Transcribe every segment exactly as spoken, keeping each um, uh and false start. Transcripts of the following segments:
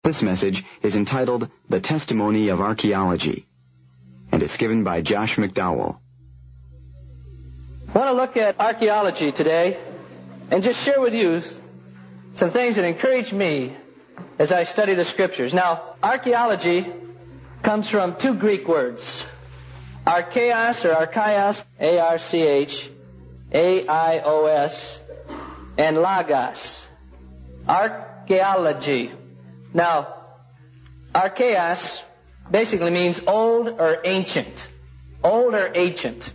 This message is entitled The Testimony of Archaeology, and it's given by Josh McDowell. I want to look at archaeology today and just share with you some things that encourage me as I study the Scriptures. Now, archaeology comes from two Greek words, archaeos or archaios, A R C H A I O S, and logos, archaeology. Now, archaeos basically means old or ancient. Old or ancient.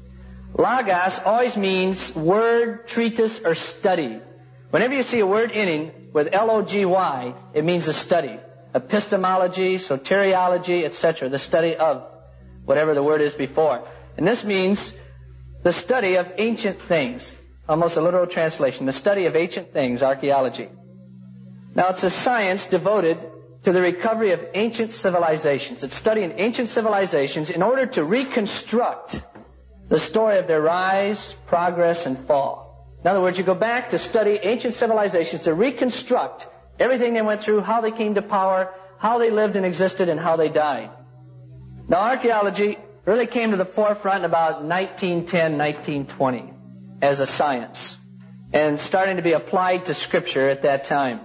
Logos always means word, treatise, or study. Whenever you see a word ending with L O G Y, it means a study. Epistemology, soteriology, et cetera. The study of whatever the word is before. And this means the study of ancient things. Almost a literal translation. The study of ancient things, archaeology. Now, it's a science devoted to the recovery of ancient civilizations. It's studying ancient civilizations in order to reconstruct the story of their rise, progress, and fall. In other words, you go back to study ancient civilizations to reconstruct everything they went through, how they came to power, how they lived and existed, and how they died. Now, archaeology really came to the forefront in about nineteen ten, nineteen twenty as a science, and starting to be applied to Scripture at that time.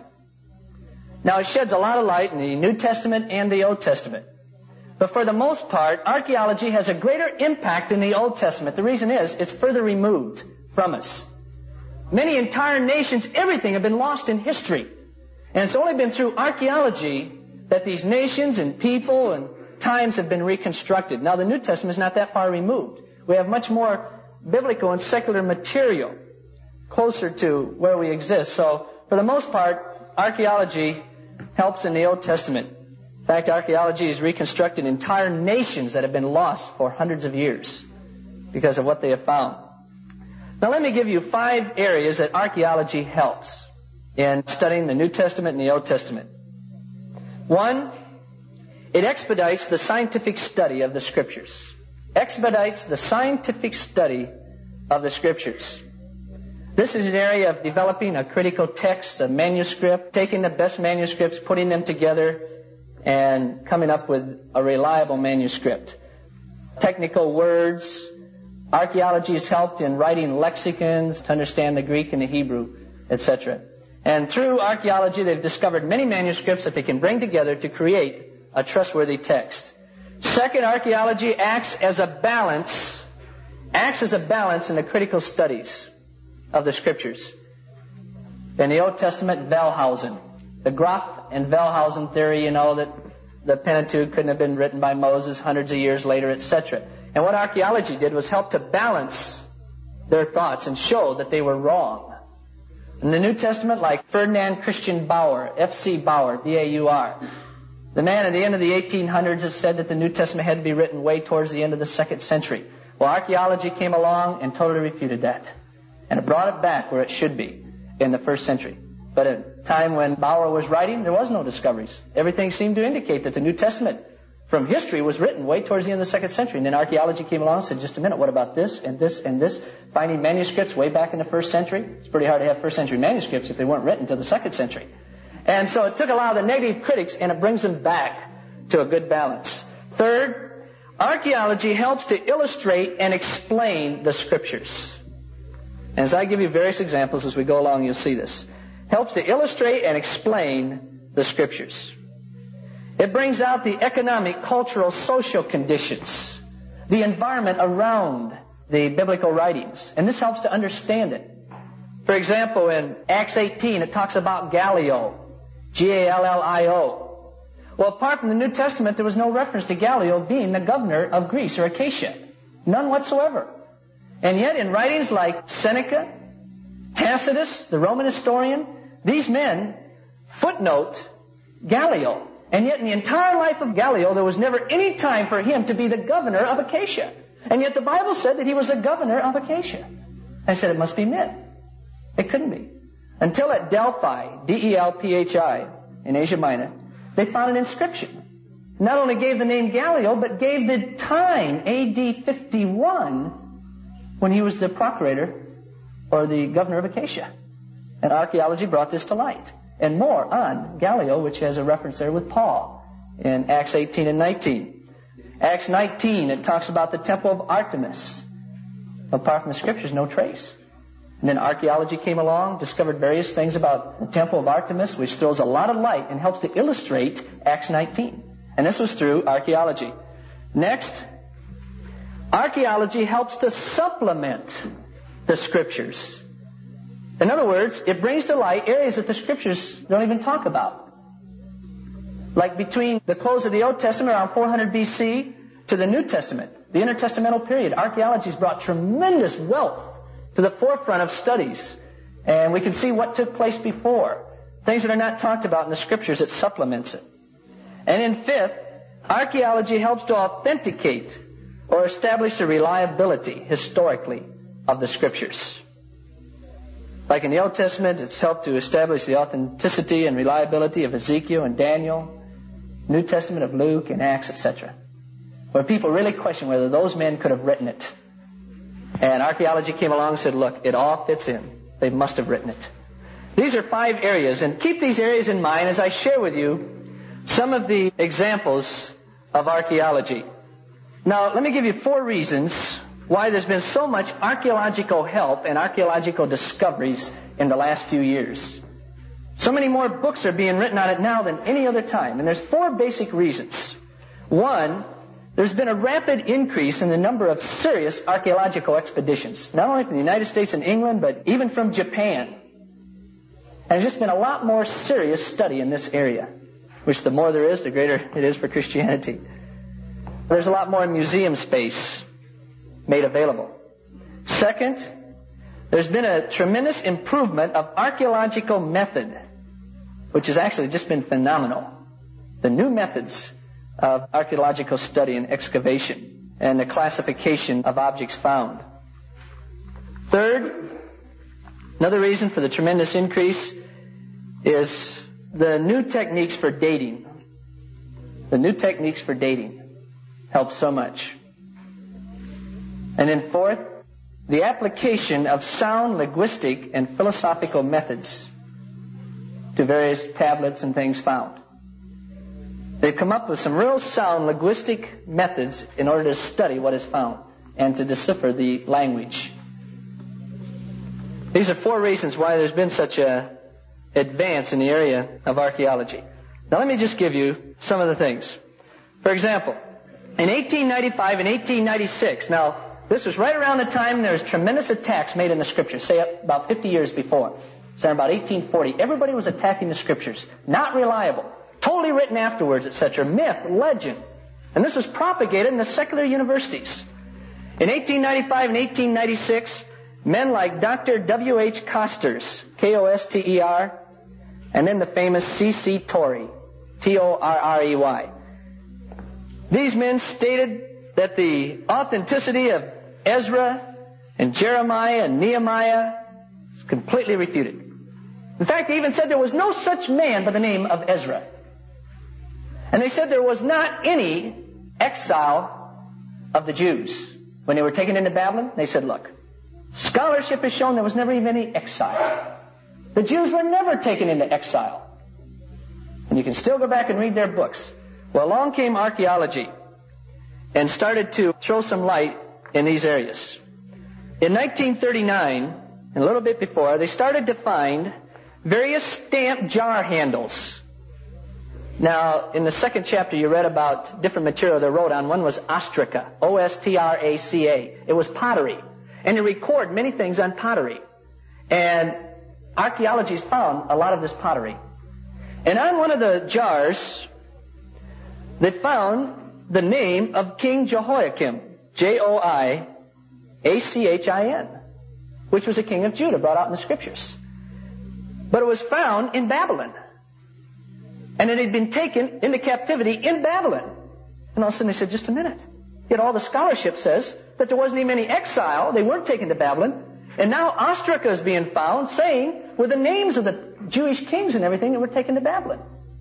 Now, it sheds a lot of light in the New Testament and the Old Testament. But for the most part, archaeology has a greater impact in the Old Testament. The reason is, it's further removed from us. Many entire nations, everything have been lost in history. And it's only been through archaeology that these nations and people and times have been reconstructed. Now, the New Testament is not that far removed. We have much more biblical and secular material closer to where we exist. So, for the most part, archaeology helps in the Old Testament. In fact, archaeology has reconstructed entire nations that have been lost for hundreds of years because of what they have found. Now, let me give you five areas that archaeology helps in studying the New Testament and the Old Testament. One, it expedites the scientific study of the Scriptures. Expedites the scientific study of the Scriptures. This is an area of developing a critical text, a manuscript, taking the best manuscripts, putting them together, and coming up with a reliable manuscript. Technical words. Archaeology has helped in writing lexicons to understand the Greek and the Hebrew, et cetera. And through archaeology, they've discovered many manuscripts that they can bring together to create a trustworthy text. Second, archaeology acts as a balance, acts as a balance in the critical studies of the Scriptures. In the Old Testament, Wellhausen. The Graf and Wellhausen theory, you know, that the Pentateuch couldn't have been written by Moses hundreds of years later, et cetera. And what archaeology did was help to balance their thoughts and show that they were wrong. In the New Testament, like Ferdinand Christian Bauer, F C Bauer, B A U R, the man at the end of the eighteen hundreds has said that the New Testament had to be written way towards the end of the second century. Well, archaeology came along and totally refuted that. And it brought it back where it should be in the first century. But at a time when Bauer was writing, there was no discoveries. Everything seemed to indicate that the New Testament from history was written way towards the end of the second century. And then archaeology came along and said, just a minute, what about this and this and this? Finding manuscripts way back in the first century. It's pretty hard to have first century manuscripts if they weren't written until the second century. And so it took a lot of the negative critics and it brings them back to a good balance. Third, archaeology helps to illustrate and explain the Scriptures. And as I give you various examples as we go along, you'll see this. Helps to illustrate and explain the Scriptures. It brings out the economic, cultural, social conditions, the environment around the biblical writings. And this helps to understand it. For example, in Acts eighteen, it talks about Gallio, G A L L I O. Well, apart from the New Testament, there was no reference to Gallio being the governor of Greece or Achaia. None whatsoever. And yet, in writings like Seneca, Tacitus, the Roman historian, these men footnote Gallio. And yet, in the entire life of Gallio, there was never any time for him to be the governor of Achaia. And yet, the Bible said that he was the governor of Achaia. I said it must be myth. It couldn't be. Until at Delphi, D E L P H I, in Asia Minor, they found an inscription. Not only gave the name Gallio, but gave the time, A D fifty-one, when he was the procurator or the governor of Achaia. And archaeology brought this to light. and more on Gallio, which has a reference there with Paul in Acts eighteen and nineteen. Acts nineteen, it talks about the temple of Artemis. Apart from the scriptures, no trace. And then archaeology came along, discovered various things about the temple of Artemis, which throws a lot of light and helps to illustrate Acts nineteen. And this was through archaeology. Next, archaeology helps to supplement the scriptures. In other words, it brings to light areas that the scriptures don't even talk about. Like between the close of the Old Testament around four hundred B C to the New Testament, the intertestamental period, archaeology has brought tremendous wealth to the forefront of studies. And we can see what took place before. Things that are not talked about in the scriptures, it supplements it. And in fifth, archaeology helps to authenticate or establish the reliability, historically, of the scriptures. Like in the Old Testament, it's helped to establish the authenticity and reliability of Ezekiel and Daniel, New Testament of Luke and Acts, et cetera, where people really question whether those men could have written it. And archaeology came along and said, look, it all fits in. They must have written it. These are five areas, and keep these areas in mind as I share with you some of the examples of archaeology. Now, let me give you four reasons why there's been so much archaeological help and archaeological discoveries in the last few years. So many more books are being written on it now than any other time. And there's four basic reasons. One, there's been a rapid increase in the number of serious archaeological expeditions, not only from the United States and England, but even from Japan. And there's just been a lot more serious study in this area, which the more there is, the greater it is for Christianity. There's a lot more museum space made available. Second, there's been a tremendous improvement of archaeological method, which has actually just been phenomenal. The new methods of archaeological study and excavation and the classification of objects found. Third, another reason for the tremendous increase is the new techniques for dating. The new techniques for dating help so much. And then fourth, the application of sound linguistic and philosophical methods to various tablets and things found. They've come up with some real sound linguistic methods in order to study what is found and to decipher the language. These are four reasons why there's been such a advance in the area of archaeology. Now let me just give you some of the things. For example, in eighteen ninety-five and eighteen ninety-six, now this was right around the time there was tremendous attacks made in the scriptures, say about fifty years before. So in about eighteen forty, everybody was attacking the scriptures. Not reliable. Totally written afterwards, et cetera. Myth, legend. And this was propagated in the secular universities. In eighteen ninety-five and eighteen ninety-six, men like Doctor W H Costers, K O S T E R, and then the famous C C Torrey, T O R R E Y. These men stated that the authenticity of Ezra and Jeremiah and Nehemiah is completely refuted. In fact, they even said there was no such man by the name of Ezra. And they said there was not any exile of the Jews. When they were taken into Babylon, they said, look, scholarship has shown there was never even any exile. The Jews were never taken into exile. And you can still go back and read their books. Well, along came archaeology and started to throw some light in these areas. In nineteen thirty-nine, and a little bit before, they started to find various stamp jar handles. Now, in the second chapter, you read about different material they wrote on. One was ostraca, O S T R A C A. It was pottery. And they record many things on pottery. And archaeology has found a lot of this pottery. And on one of the jars, they found the name of King Jehoiakim, J O I A C H I N, which was a king of Judah, brought out in the scriptures. But it was found in Babylon. And it had been taken into captivity in Babylon. And all of a sudden they said, just a minute. Yet all the scholarship says that there wasn't even any exile. They weren't taken to Babylon. And now ostraca is being found saying with the names of the Jewish kings and everything that were taken to Babylon.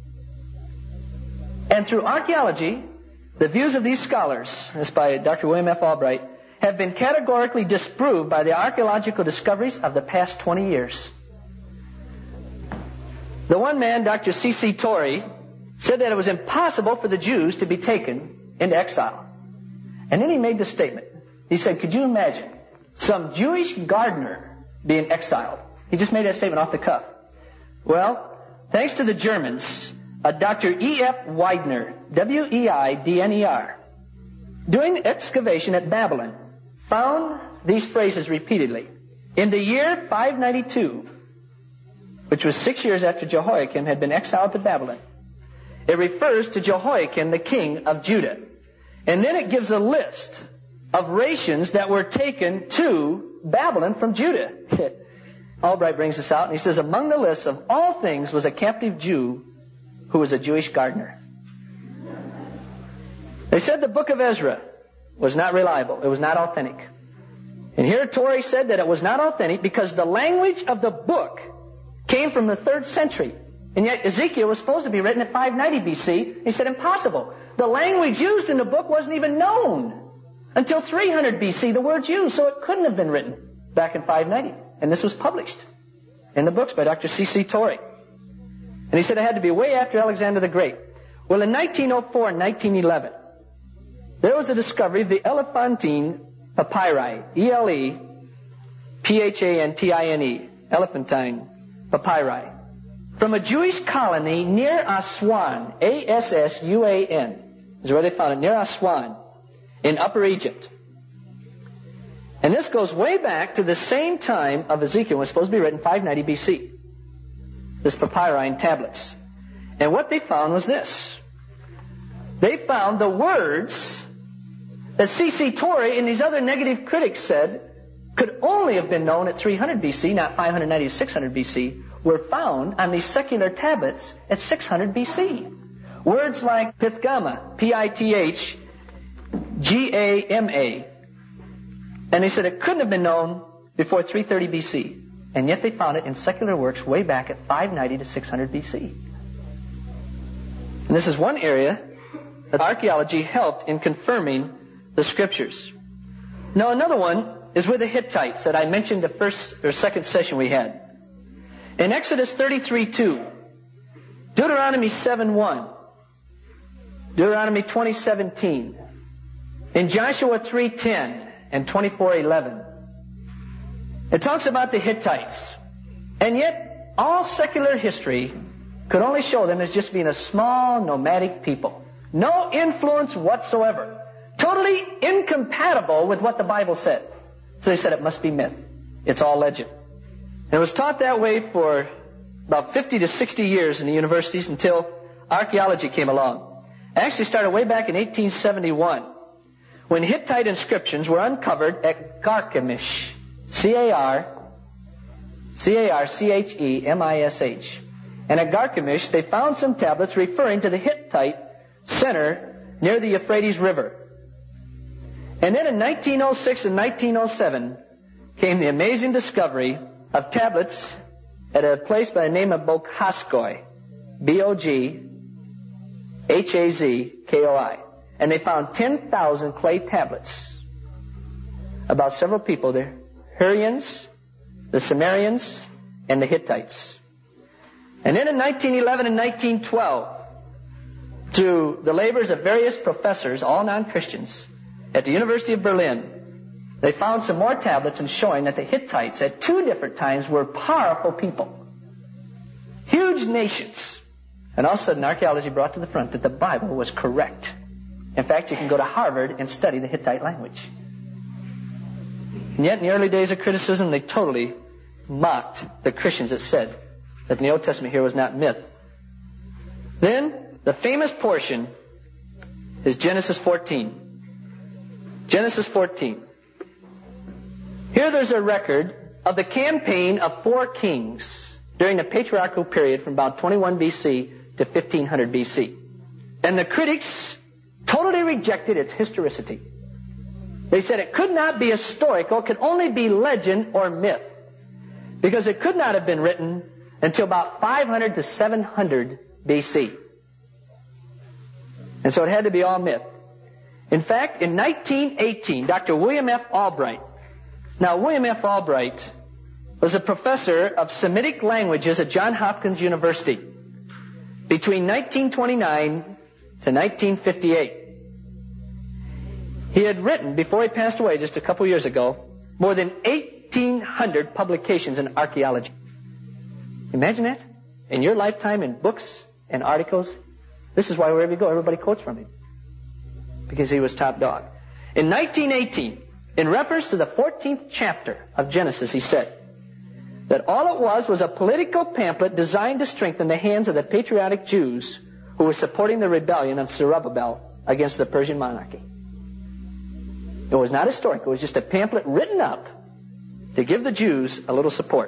And through archaeology, the views of these scholars, this by Doctor William F. Albright, have been categorically disproved by the archaeological discoveries of the past twenty years. The one man, Doctor C C Torrey, said that it was impossible for the Jews to be taken into exile. And then he made this statement. He said, could you imagine some Jewish gardener being exiled? He just made that statement off the cuff. Well, thanks to the Germans, a Doctor E F Weidner, W E I D N E R, doing excavation at Babylon, found these phrases repeatedly. In the year five ninety-two, which was six years after Jehoiakim had been exiled to Babylon, it refers to Jehoiakim, the king of Judah. And then it gives a list of rations that were taken to Babylon from Judah. Albright brings this out, and he says, among the lists of all things was a captive Jew who was a Jewish gardener. They said the book of Ezra was not reliable. It was not authentic. And here Torrey said that it was not authentic because the language of the book came from the third century. And yet Ezekiel was supposed to be written at five ninety B C. He said, impossible. The language used in the book wasn't even known until three hundred B C, the words used, so it couldn't have been written back in five ninety. And this was published in the books by Doctor C C Torrey. And he said it had to be way after Alexander the Great. Well, in nineteen oh four and nineteen eleven, there was a discovery of the Elephantine papyri, E L E P H A N T I N E, Elephantine papyri, from a Jewish colony near Aswan, A S S U A N, is where they found it, near Aswan, in Upper Egypt. And this goes way back to the same time of Ezekiel. It was supposed to be written five ninety B C. This papyri in tablets. And what they found was this. They found the words that C C Torrey and these other negative critics said could only have been known at three hundred B C, not five ninety to six hundred B C, were found on these secular tablets at six hundred B C. Words like Pithgama, P I T H G A M A. And they said it couldn't have been known before three thirty B C. And yet they found it in secular works way back at five ninety to six hundred B C. And this is one area that archaeology helped in confirming the scriptures. Now another one is with the Hittites that I mentioned the first or second session we had. In Exodus thirty-three two, Deuteronomy seven one, Deuteronomy twenty seventeen, in Joshua three ten and twenty-four eleven, it talks about the Hittites. And yet, all secular history could only show them as just being a small nomadic people. No influence whatsoever. Totally incompatible with what the Bible said. So they said it must be myth. It's all legend. And it was taught that way for about fifty to sixty years in the universities until archaeology came along. It actually started way back in eighteen seventy-one when Hittite inscriptions were uncovered at Carchemish. C A R C A R C H E M I S H. And at Carchemish they found some tablets referring to the Hittite center near the Euphrates River. And then in nineteen oh six and nineteen oh seven came the amazing discovery of tablets at a place by the name of Boghazkoi, B O G H A Z K O I. And they found ten thousand clay tablets about several people there. Hurrians, the Sumerians, and the Hittites. And then in nineteen eleven and nineteen twelve, through the labors of various professors, all non-Christians, at the University of Berlin, they found some more tablets and showing that the Hittites at two different times were powerful people. Huge nations. And all of a sudden archaeology brought to the front that the Bible was correct. In fact, you can go to Harvard and study the Hittite language. And yet, in the early days of criticism, they totally mocked the Christians that said that the Old Testament here was not myth. Then, the famous portion is Genesis fourteen. Genesis fourteen. Here there's a record of the campaign of four kings during the patriarchal period from about twenty-one B C to fifteen hundred B C. And the critics totally rejected its historicity. They said it could not be historical, it could only be legend or myth. Because it could not have been written until about five hundred to seven hundred B C. And so it had to be all myth. In fact, in nineteen eighteen, Doctor William F. Albright, now William F. Albright was a professor of Semitic languages at Johns Hopkins University between nineteen twenty-nine to nineteen fifty-eight. He had written, before he passed away just a couple years ago, more than eighteen hundred publications in archaeology. Imagine that? In your lifetime, in books and articles. This is why wherever you go, everybody quotes from him. Because he was top dog. In nineteen eighteen, in reference to the fourteenth chapter of Genesis, he said that all it was was a political pamphlet designed to strengthen the hands of the patriotic Jews who were supporting the rebellion of Zerubbabel against the Persian monarchy. It was not historic. It was just a pamphlet written up to give the Jews a little support.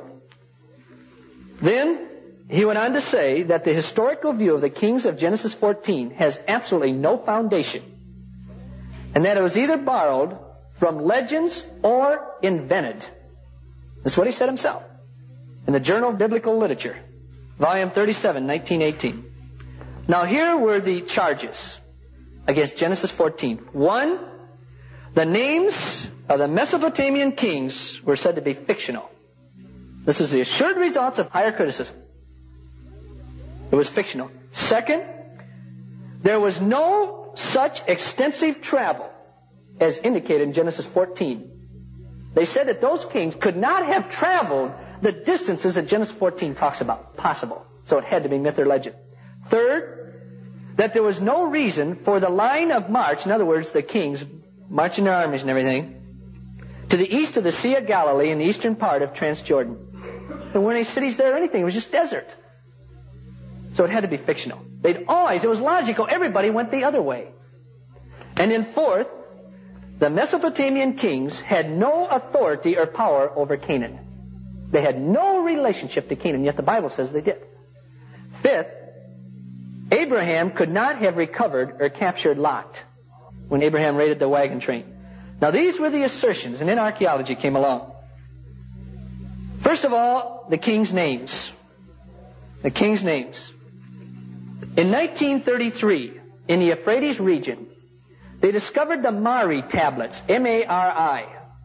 Then he went on to say that the historical view of the kings of Genesis fourteen has absolutely no foundation, and that it was either borrowed from legends or invented. That's what he said himself in the Journal of Biblical Literature, volume thirty-seven, nineteen eighteen. Now here were the charges against Genesis fourteen. One, the names of the Mesopotamian kings were said to be fictional. This is the assured results of higher criticism. It was fictional. Second, there was no such extensive travel as indicated in Genesis fourteen. They said that those kings could not have traveled the distances that Genesis fourteen talks about. Possible. So it had to be myth or legend. Third, that there was no reason for the line of march, in other words, the kings marching their armies and everything, to the east of the Sea of Galilee in the eastern part of Transjordan. There weren't any cities there or anything. It was just desert. So it had to be fictional. They'd always, it was logical, everybody went the other way. And then fourth, the Mesopotamian kings had no authority or power over Canaan. They had no relationship to Canaan, yet the Bible says they did. Fifth, Abraham could not have recovered or captured Lot when Abraham raided the wagon train. Now these were the assertions, and then archaeology came along. First of all, the kings' names. The kings' names. In nineteen thirty-three, in the Euphrates region, they discovered the Mari tablets, M A R I.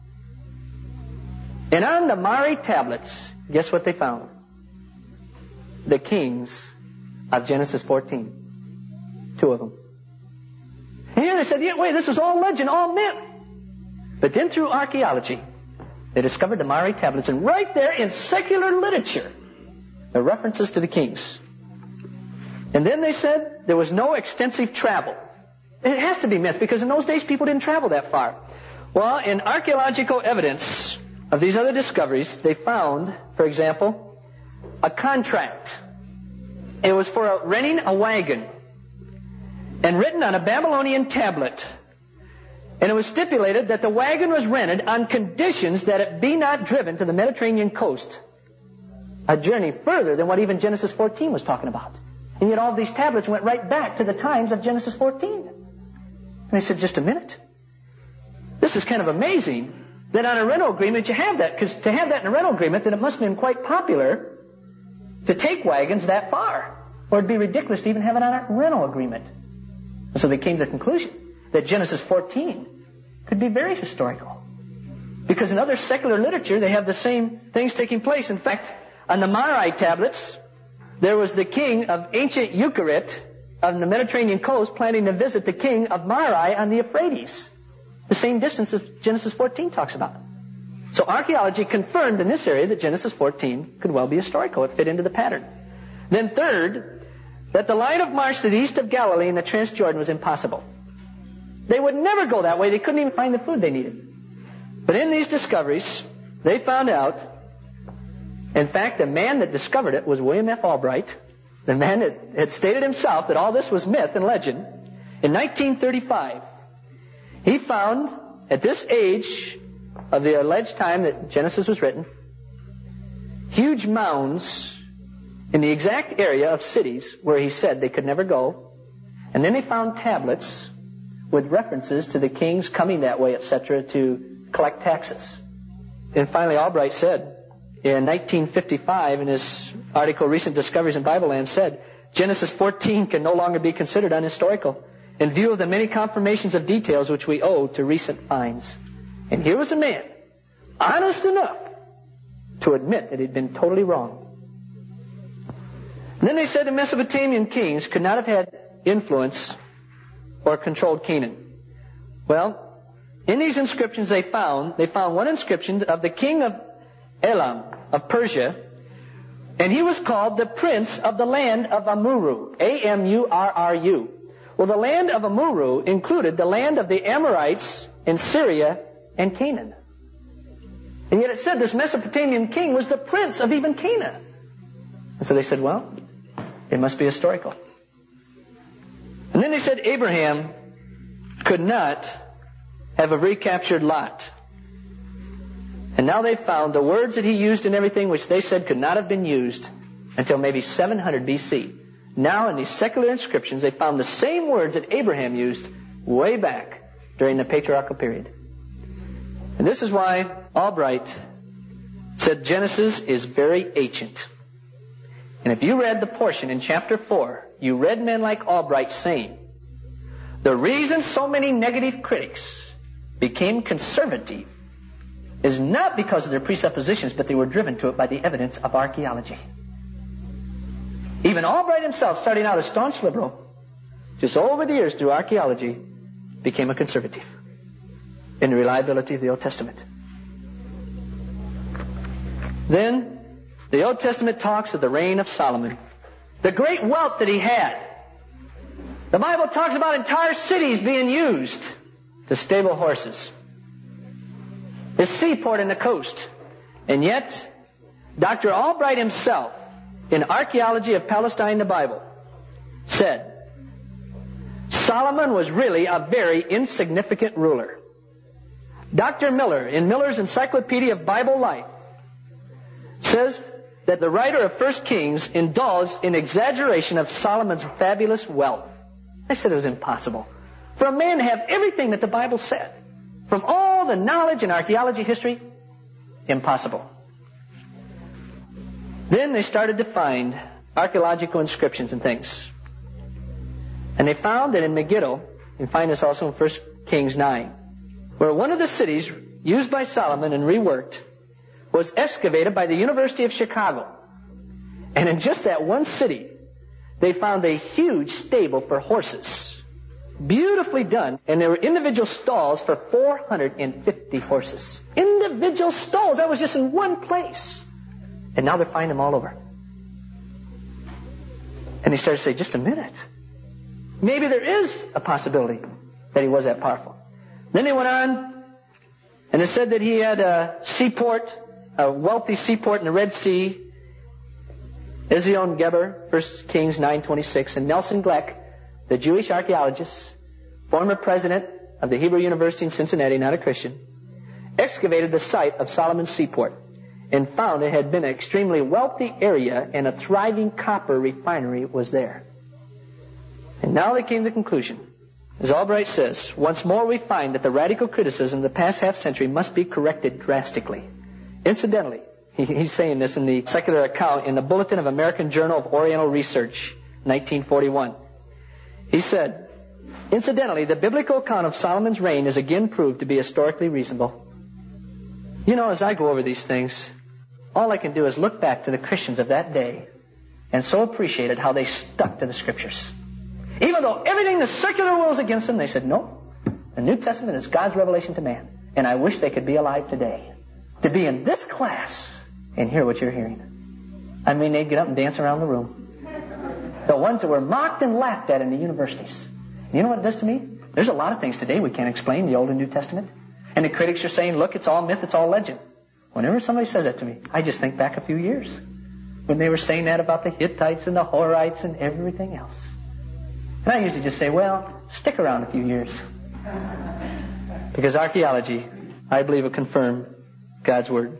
And on the Mari tablets, guess what they found? The kings of Genesis fourteen. Two of them. And here they said, yeah, wait, this was all legend, all myth. But then through archaeology, they discovered the Mari tablets, and right there in secular literature, the references to the kings. And then they said there was no extensive travel. It has to be myth, because in those days people didn't travel that far. Well, in archaeological evidence of these other discoveries, they found, for example, a contract. It was for a, renting a wagon, and written on a Babylonian tablet. And it was stipulated that the wagon was rented on conditions that it be not driven to the Mediterranean coast, a journey further than what even Genesis fourteen was talking about. And yet all these tablets went right back to the times of Genesis fourteen. And I said, just a minute. This is kind of amazing that on a rental agreement you have that, because to have that in a rental agreement, then it must have been quite popular to take wagons that far. Or it'd be ridiculous to even have it on a rental agreement. And so they came to the conclusion that Genesis fourteen could be very historical. Because in other secular literature, they have the same things taking place. In fact, on the Mari tablets, there was the king of ancient Ugarit on the Mediterranean coast planning to visit the king of Mari on the Euphrates, the same distance as Genesis fourteen talks about. So archaeology confirmed in this area that Genesis fourteen could well be historical. It fit into the pattern. Then third, that the line of march to the east of Galilee and the Transjordan was impossible. They would never go that way. They couldn't even find the food they needed. But in these discoveries, they found out, in fact, the man that discovered it was William F. Albright, the man that had stated himself that all this was myth and legend. In nineteen thirty-five, he found, at this age of the alleged time that Genesis was written, huge mounds in the exact area of cities where he said they could never go. And then they found tablets with references to the kings coming that way, et cetera, to collect taxes. And finally, Albright said, in nineteen fifty-five, in his article, Recent Discoveries in Bible Land, said, Genesis fourteen can no longer be considered unhistorical in view of the many confirmations of details which we owe to recent finds. And here was a man, honest enough, to admit that he'd been totally wrong. And then they said the Mesopotamian kings could not have had influence or controlled Canaan. Well, in these inscriptions they found, they found one inscription of the king of Elam, of Persia, and he was called the prince of the land of Amurru, A M U R R U. Well, the land of Amurru included the land of the Amorites in Syria and Canaan. And yet it said this Mesopotamian king was the prince of even Canaan. And so they said, well, it must be historical. And then they said Abraham could not have recaptured Lot. And now they found the words that he used and everything, which they said could not have been used until maybe seven hundred B C. Now in these secular inscriptions, they found the same words that Abraham used way back during the patriarchal period. And this is why Albright said Genesis is very ancient. And if you read the portion in chapter four, you read men like Albright saying, the reason so many negative critics became conservative is not because of their presuppositions, but they were driven to it by the evidence of archaeology. Even Albright himself, starting out a staunch liberal, just over the years through archaeology, became a conservative in the reliability of the Old Testament. Then, the Old Testament talks of the reign of Solomon, the great wealth that he had. The Bible talks about entire cities being used to stable horses. His seaport in the coast. And yet, Doctor Albright himself, in Archaeology of Palestine, the Bible, said, Solomon was really a very insignificant ruler. Doctor Miller, in Miller's Encyclopedia of Bible Life, says that the writer of First Kings indulged in exaggeration of Solomon's fabulous wealth. I said it was impossible for a man to have everything that the Bible said. From all the knowledge in archaeology history, impossible. Then they started to find archaeological inscriptions and things. And they found that in Megiddo, you can find this also in First Kings nine, where one of the cities used by Solomon and reworked was excavated by the University of Chicago. And in just that one city, they found a huge stable for horses. Beautifully done. And there were individual stalls for four hundred fifty horses. Individual stalls. That was just in one place. And now they're finding them all over. And they started to say, just a minute. Maybe there is a possibility that he was that powerful. Then they went on, and it said that he had a seaport, a wealthy seaport in the Red Sea. Ezion Geber, First Kings nine twenty-six, and Nelson Gleck, the Jewish archaeologist, former president of the Hebrew University in Cincinnati, not a Christian, excavated the site of Solomon's seaport and found it had been an extremely wealthy area and a thriving copper refinery was there. And now they came to the conclusion. As Albright says, once more we find that the radical criticism of the past half century must be corrected drastically. Incidentally, he, he's saying this in the secular account in the Bulletin of American Journal of Oriental Research, nineteen forty-one. He said, incidentally, the biblical account of Solomon's reign is again proved to be historically reasonable. You know, as I go over these things, all I can do is look back to the Christians of that day and so appreciated how they stuck to the Scriptures. Even though everything the secular world is against them, they said, no, the New Testament is God's revelation to man. And I wish they could be alive today to be in this class and hear what you're hearing. I mean, they'd get up and dance around the room. The ones that were mocked and laughed at in the universities. You know what it does to me? There's a lot of things today we can't explain, the Old and New Testament. And the critics are saying, look, it's all myth, it's all legend. Whenever somebody says that to me, I just think back a few years when they were saying that about the Hittites and the Horites and everything else. And I usually just say, well, stick around a few years. Because archaeology, I believe, will confirm God's Word.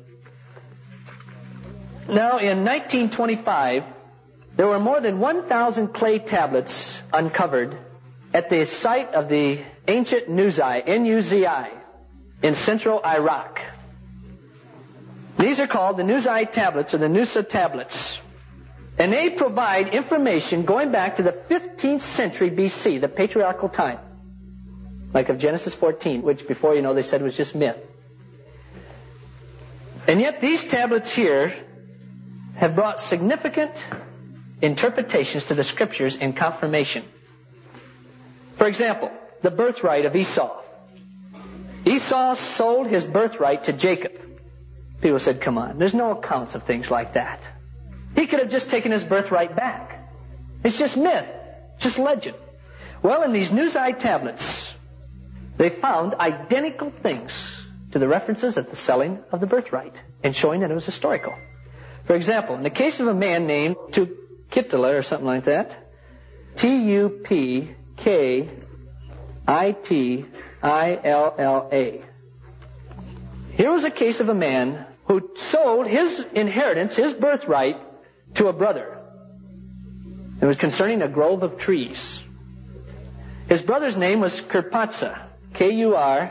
Now, in nineteen twenty-five, there were more than one thousand clay tablets uncovered at the site of the ancient Nuzi, N U Z I, in central Iraq. These are called the Nuzi tablets or the Nusa tablets. And they provide information going back to the fifteenth century B C, the patriarchal time. Like of Genesis fourteen, which before you know they said was just myth. And yet these tablets here have brought significant interpretations to the Scriptures and confirmation. For example, the birthright of Esau. Esau sold his birthright to Jacob. People said, come on, there's no accounts of things like that. He could have just taken his birthright back. It's just myth, just legend. Well, in these Nuzite tablets, they found identical things to the references at the selling of the birthright and showing that it was historical. For example, in the case of a man named Tukitila or something like that, T U P K I T I L L A. Here was a case of a man who sold his inheritance, his birthright, to a brother. It was concerning a grove of trees. His brother's name was Kurpatza, K U R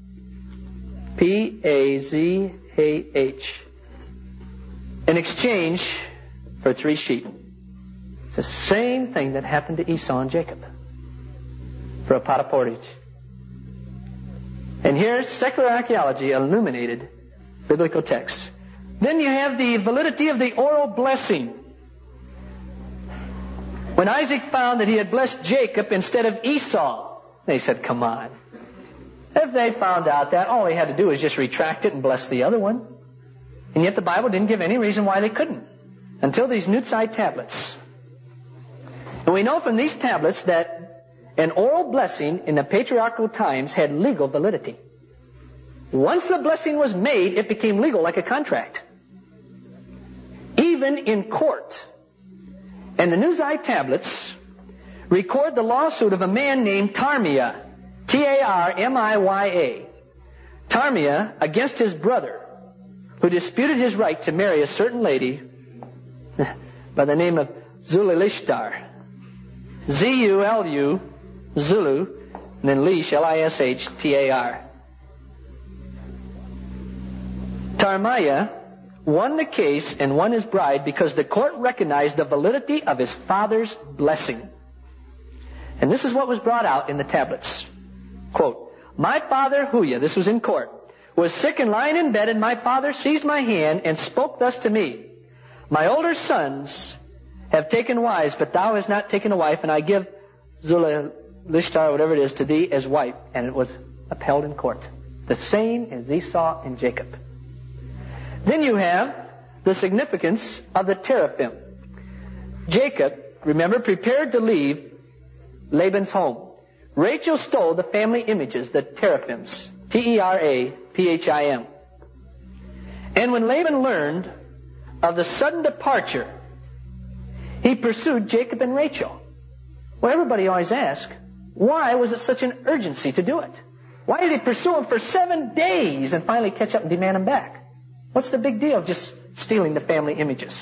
P A Z A H, in exchange for three sheep. It's the same thing that happened to Esau and Jacob for a pot of porridge. And here's secular archaeology illuminated biblical texts. Then you have the validity of the oral blessing. When Isaac found that he had blessed Jacob instead of Esau, they said, come on. If they found out that, all they had to do was just retract it and bless the other one. And yet the Bible didn't give any reason why they couldn't, until these Nuzite tablets. And we know from these tablets that an oral blessing in the patriarchal times had legal validity. Once the blessing was made, it became legal like a contract. Even in court. And the Nuzite tablets record the lawsuit of a man named Tarmiah, T A R M I Y A. Tarmiah against his brother, who disputed his right to marry a certain lady by the name of Zulilishtar. Z U L U, Zulu, and then Lish, L I S H T A R. Tarmiah won the case and won his bride because the court recognized the validity of his father's blessing. And this is what was brought out in the tablets. Quote, my father Huya, this was in court, was sick and lying in bed, and my father seized my hand and spoke thus to me. My older sons have taken wives, but thou hast not taken a wife, and I give Zulilishtar, whatever it is, to thee as wife. And it was upheld in court. The same as Esau and Jacob. Then you have the significance of the teraphim. Jacob, remember, prepared to leave Laban's home. Rachel stole the family images, the teraphims, T E R A P H I M. And when Laban learned of the sudden departure, he pursued Jacob and Rachel. Well, everybody always asks, why was it such an urgency to do it? Why did he pursue them for seven days and finally catch up and demand them back? What's the big deal of just stealing the family images?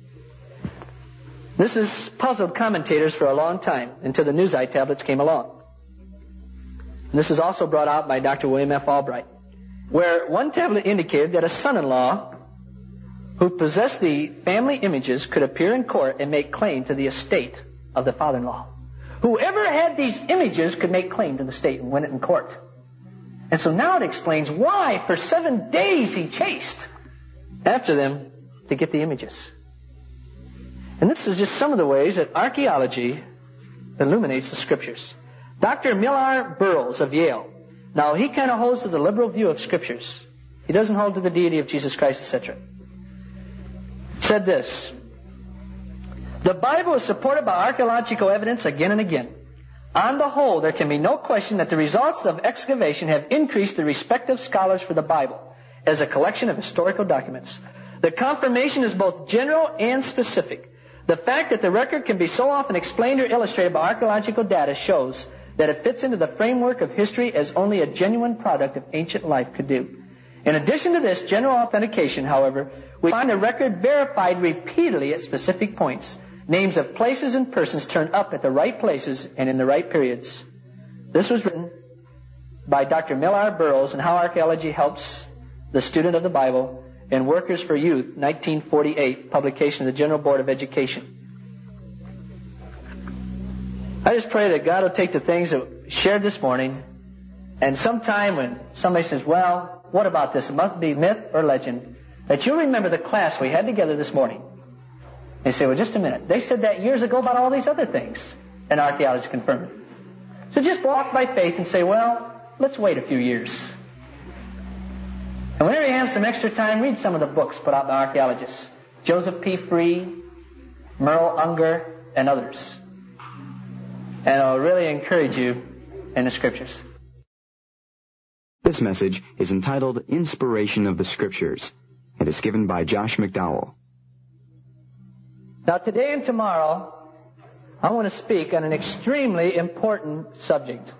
This has puzzled commentators for a long time until the Nuzite tablets came along. And this is also brought out by Doctor William F. Albright, where one tablet indicated that a son-in-law who possessed the family images could appear in court and make claim to the estate of the father-in-law. Whoever had these images could make claim to the estate and win it in court. And so now it explains why for seven days he chased after them to get the images. And this is just some of the ways that archaeology illuminates the Scriptures. Doctor Millar Burrows of Yale. Now, he kind of holds to the liberal view of Scriptures. He doesn't hold to the deity of Jesus Christ, et cetera. Said this, the Bible is supported by archaeological evidence again and again. On the whole, there can be no question that the results of excavation have increased the respect of scholars for the Bible as a collection of historical documents. The confirmation is both general and specific. The fact that the record can be so often explained or illustrated by archaeological data shows that it fits into the framework of history as only a genuine product of ancient life could do. In addition to this general authentication, however, we find the record verified repeatedly at specific points. Names of places and persons turned up at the right places and in the right periods. This was written by Doctor Millar Burrows in How Archaeology Helps the Student of the Bible and Workers for Youth, nineteen forty-eight, publication of the General Board of Education. I just pray that God will take the things that we shared this morning, and sometime when somebody says, well, what about this? It must be myth or legend. that you'll remember the class we had together this morning. They say, well, just a minute. They said that years ago about all these other things, and archaeologists confirm it. So just walk by faith and say, well, let's wait a few years. And whenever you have some extra time, read some of the books put out by archaeologists. Joseph P. Free, Merle Unger, and others. And it'll really encourage you in the Scriptures. This message is entitled Inspiration of the Scriptures and is given by Josh McDowell. Now today and tomorrow, I want to speak on an extremely important subject.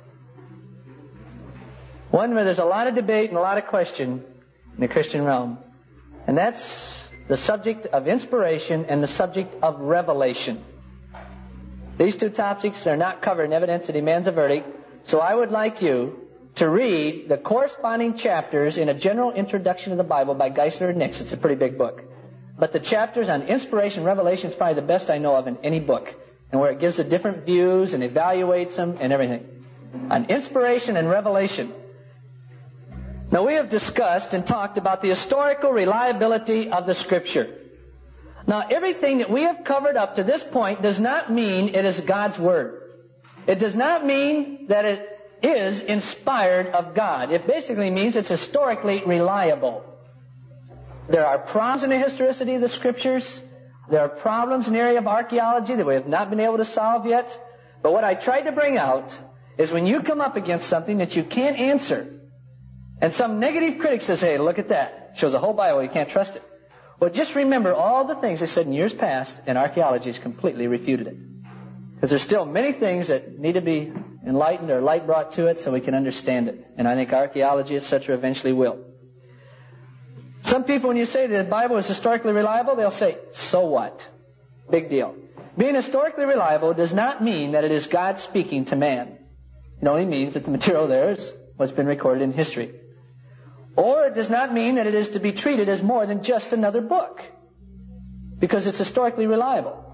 One where there's a lot of debate and a lot of question in the Christian realm. And that's the subject of inspiration and the subject of revelation. These two topics are not covered in Evidence That Demands a Verdict, so I would like you to read the corresponding chapters in a general introduction to the Bible by Geisler and Nix. It's a pretty big book. But the chapters on inspiration and revelation is probably the best I know of in any book, and where it gives the different views and evaluates them and everything. On inspiration and revelation. Now we have discussed and talked about the historical reliability of the Scripture. Now everything that we have covered up to this point does not mean it is God's Word. It does not mean that it is inspired of God. It basically means it's historically reliable. There are problems in the historicity of the Scriptures. There are problems in the area of archaeology that we have not been able to solve yet. But what I tried to bring out is when you come up against something that you can't answer, and some negative critic says, hey, look at that. It shows the whole Bible, you can't trust it. Well, just remember all the things they said in years past, and archaeology has completely refuted it. Because there's still many things that need to be enlightened or light brought to it so we can understand it. And I think archaeology, et cetera, eventually will. Some people, when you say the Bible is historically reliable, they'll say, so what? Big deal. Being historically reliable does not mean that it is God speaking to man. It only means that the material there is what's been recorded in history. Or it does not mean that it is to be treated as more than just another book, because it's historically reliable.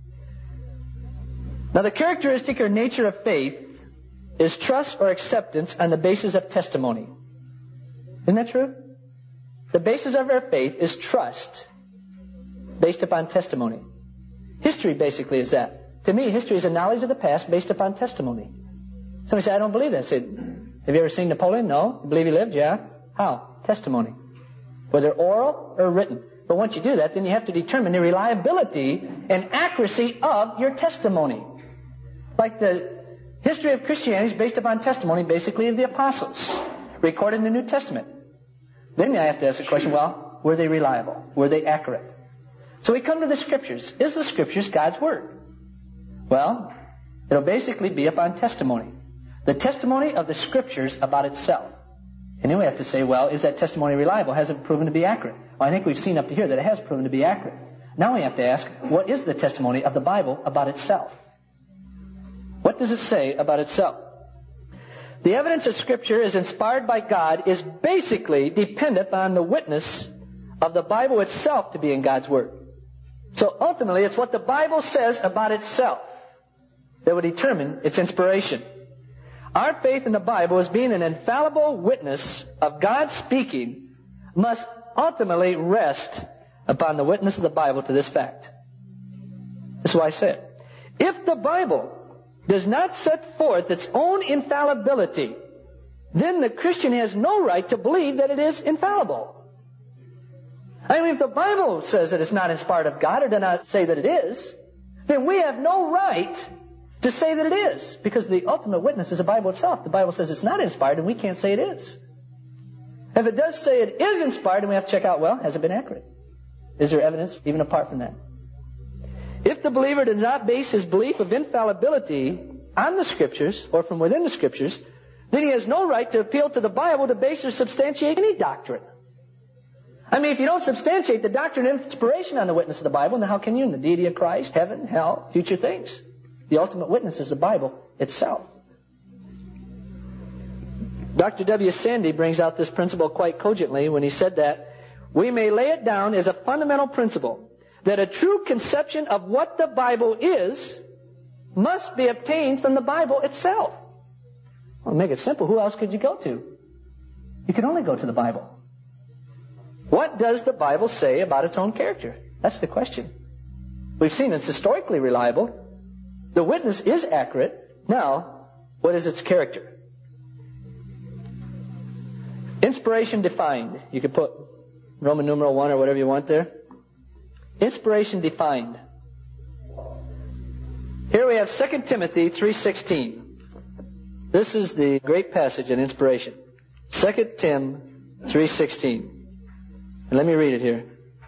Now the characteristic or nature of faith is trust or acceptance on the basis of testimony. Isn't that true? The basis of our faith is trust based upon testimony. History basically is that. To me, history is a knowledge of the past based upon testimony. Somebody said, I don't believe that. I said, have you ever seen Napoleon? No. You believe he lived? Yeah. How? Testimony. Whether oral or written. But once you do that, then you have to determine the reliability and accuracy of your testimony. Like the history of Christianity is based upon testimony, basically, of the apostles, recorded in the New Testament. Then I have to ask the question, well, were they reliable? Were they accurate? So we come to the Scriptures. Is the Scriptures God's Word? Well, it'll basically be upon testimony. The testimony of the Scriptures about itself. And then we have to say, well, is that testimony reliable? Has it proven to be accurate? Well, I think we've seen up to here that it has proven to be accurate. Now we have to ask, what is the testimony of the Bible about itself? What does it say about itself? The evidence of Scripture is inspired by God is basically dependent on the witness of the Bible itself to be in God's Word. So ultimately, it's what the Bible says about itself that will determine its inspiration. Our faith in the Bible as being an infallible witness of God speaking must ultimately rest upon the witness of the Bible to this fact. This is why I say it. If the Bible does not set forth its own infallibility, then the Christian has no right to believe that it is infallible. I mean, if the Bible says that it's not inspired of God or does not say that it is, then we have no right to say that it is, because the ultimate witness is the Bible itself. The Bible says it's not inspired, and we can't say it is. If it does say it is inspired, then we have to check out, well, has it been accurate? Is there evidence even apart from that? If the believer does not base his belief of infallibility on the Scriptures or from within the Scriptures, then he has no right to appeal to the Bible to base or substantiate any doctrine. I mean, if you don't substantiate the doctrine of inspiration on the witness of the Bible, then how can you in the deity of Christ, heaven, hell, future things? The ultimate witness is the Bible itself. Doctor W. Sandy brings out this principle quite cogently when he said that we may lay it down as a fundamental principle that a true conception of what the Bible is must be obtained from the Bible itself. Well, to make it simple, who else could you go to? You can only go to the Bible. What does the Bible say about its own character? That's the question. We've seen it's historically reliable. The witness is accurate. Now, what is its character? Inspiration defined. You could put Roman numeral one or whatever you want there. Inspiration defined. Here we have Second Timothy three sixteen. This is the great passage in inspiration. Second Tim three sixteen. And let me read it here.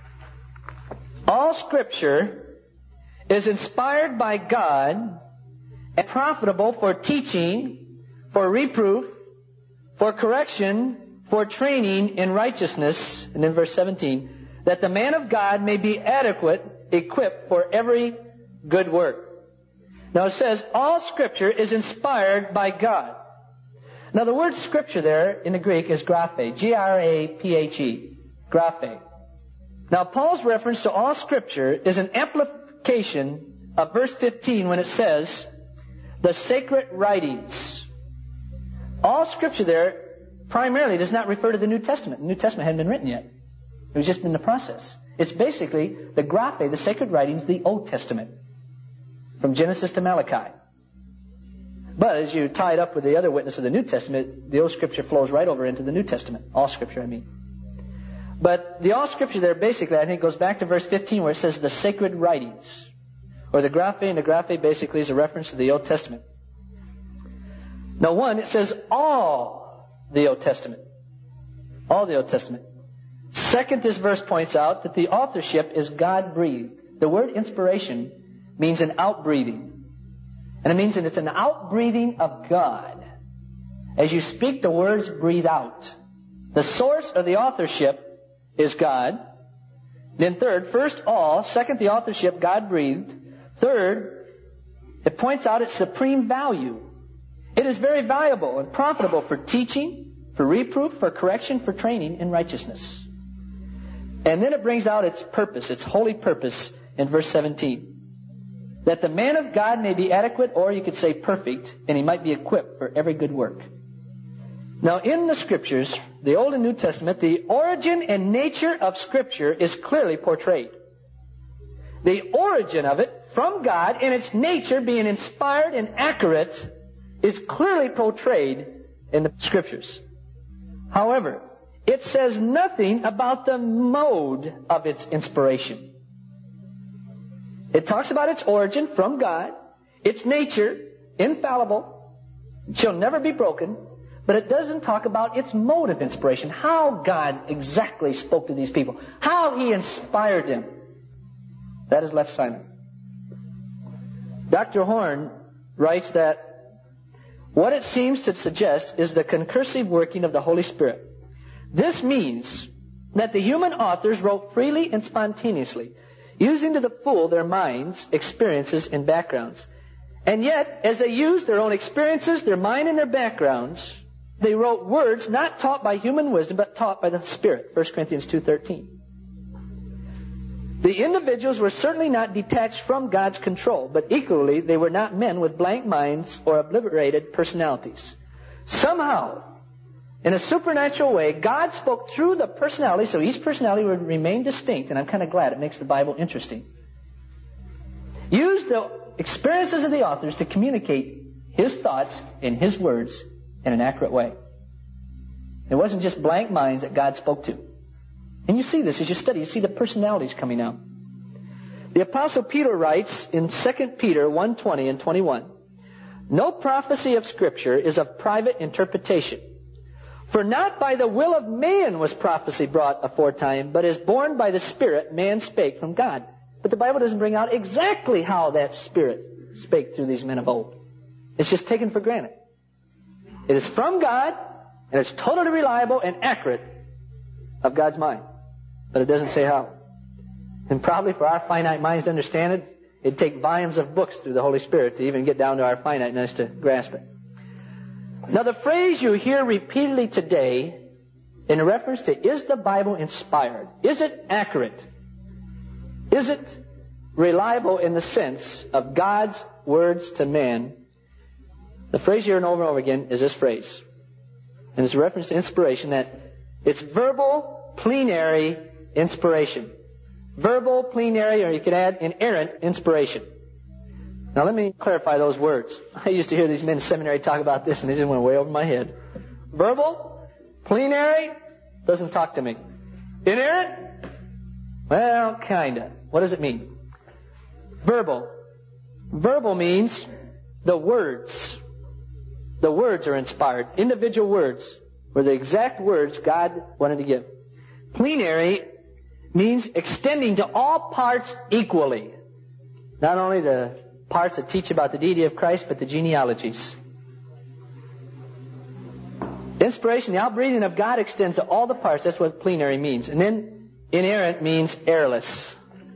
All Scripture is inspired by God and profitable for teaching, for reproof, for correction, for training in righteousness. And in verse seventeen, that the man of God may be adequate, equipped for every good work. Now it says, all Scripture is inspired by God. Now the word Scripture there in the Greek is graphe, G R A P H E, graphe. Now Paul's reference to all Scripture is an amplification of verse fifteen when it says, the sacred writings. All Scripture there primarily does not refer to the New Testament. The New Testament hadn't been written yet. It was just in the process. It's basically the graphe, the sacred writings, the Old Testament, from Genesis to Malachi. But as you tie it up with the other witness of the New Testament, the Old Scripture flows right over into the New Testament. All Scripture, I mean. But the all Scripture there basically, I think, goes back to verse fifteen where it says the sacred writings. Or the graphe, and the graphe basically is a reference to the Old Testament. Now one, it says all the Old Testament. All the Old Testament. Second, this verse points out that the authorship is God-breathed. The word inspiration means an outbreathing. And it means that it's an outbreathing of God. As you speak, the words breathe out. The source of the authorship is God. Then third, first all. Second, the authorship, God-breathed. Third, it points out its supreme value. It is very valuable and profitable for teaching, for reproof, for correction, for training in righteousness. And then it brings out its purpose, its holy purpose in verse seventeen. That the man of God may be adequate, or you could say perfect, and he might be equipped for every good work. Now in the Scriptures, the Old and New Testament, the origin and nature of Scripture is clearly portrayed. The origin of it from God and its nature being inspired and accurate is clearly portrayed in the Scriptures. However, it says nothing about the mode of its inspiration. It talks about its origin from God, its nature, infallible, shall never be broken, but it doesn't talk about its mode of inspiration, how God exactly spoke to these people, how He inspired them. That is left silent. Doctor Horn writes that what it seems to suggest is the concursive working of the Holy Spirit. This means that the human authors wrote freely and spontaneously, using to the full their minds, experiences, and backgrounds. And yet, as they used their own experiences, their mind, and their backgrounds, they wrote words not taught by human wisdom, but taught by the Spirit. First Corinthians two thirteen. The individuals were certainly not detached from God's control, but equally they were not men with blank minds or obliterated personalities. Somehow, in a supernatural way, God spoke through the personality, so each personality would remain distinct, and I'm kind of glad it makes the Bible interesting. Used the experiences of the authors to communicate His thoughts in His words in an accurate way. It wasn't just blank minds that God spoke to. And you see this as you study. You see the personalities coming out. The Apostle Peter writes in Second Peter one twenty and twenty-one, no prophecy of Scripture is of private interpretation. For not by the will of man was prophecy brought aforetime, but is born by the Spirit man spake from God. But the Bible doesn't bring out exactly how that Spirit spake through these men of old. It's just taken for granted. It is from God, and it's totally reliable and accurate of God's mind. But it doesn't say how. And probably for our finite minds to understand it, it'd take volumes of books through the Holy Spirit to even get down to our finiteness to grasp it. Now the phrase you hear repeatedly today in reference to is the Bible inspired? Is it accurate? Is it reliable in the sense of God's words to man? The phrase here and over and over again is this phrase. And it's a reference to inspiration, that it's verbal, plenary inspiration. Verbal, plenary, or you could add inerrant inspiration. Now let me clarify those words. I used to hear these men in seminary talk about this and they just went way over my head. Verbal, plenary, doesn't talk to me. Inerrant? Well, kinda. What does it mean? Verbal. Verbal means the words. The words are inspired. Individual words were the exact words God wanted to give. Plenary means extending to all parts equally. Not only the parts that teach about the deity of Christ, but the genealogies. Inspiration, the outbreathing of God, extends to all the parts. That's what plenary means. And then inerrant means errorless.